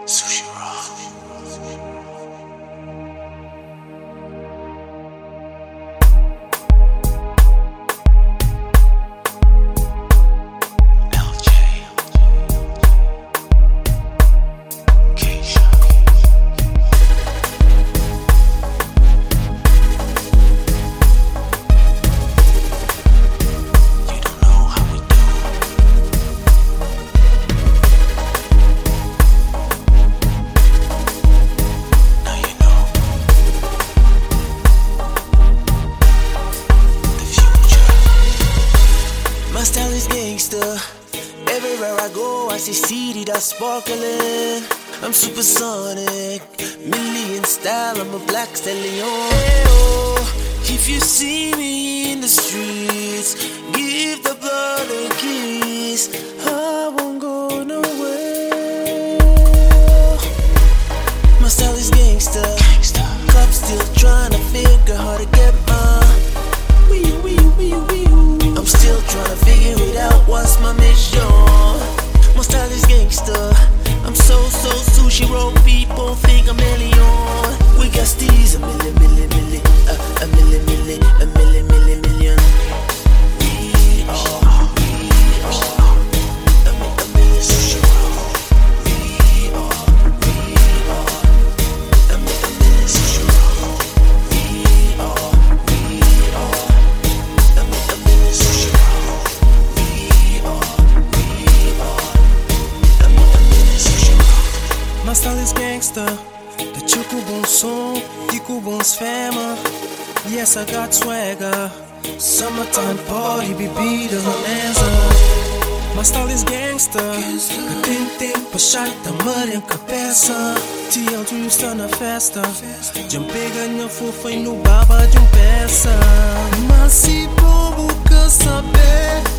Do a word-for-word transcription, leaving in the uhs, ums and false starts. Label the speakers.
Speaker 1: Sushi Raw.
Speaker 2: My style is gangster. Everywhere I go, I see city that's sparkling. I'm supersonic, million style. I'm a black stallion. Hey, oh, if you see me in the streets, give the blood a kiss. I won't go nowhere. My style is gangster. Cops still trying to figure how to get my. Wee wee wee wee. I'm still trying to figure it out, what's my mission? My style is gangster. I'm so, so sushi roll, people think I'm million. We got steez, a million, million, million, uh, a million, million, a million, million, million. We are, we are, a million, a million sushi roll. We are, we are, a million, a million sushi roll. We are, we are.
Speaker 3: My style is gangster, the chuku bom som, diku bons fama. Yes, I got swagger. Summertime party, bebida bonanza. My style is gangster, katim-tim, pachai, tamar em cabeça. T L tu está na festa, jumpei ganha fofa e no baba de um peça. Mas se o povo quer saber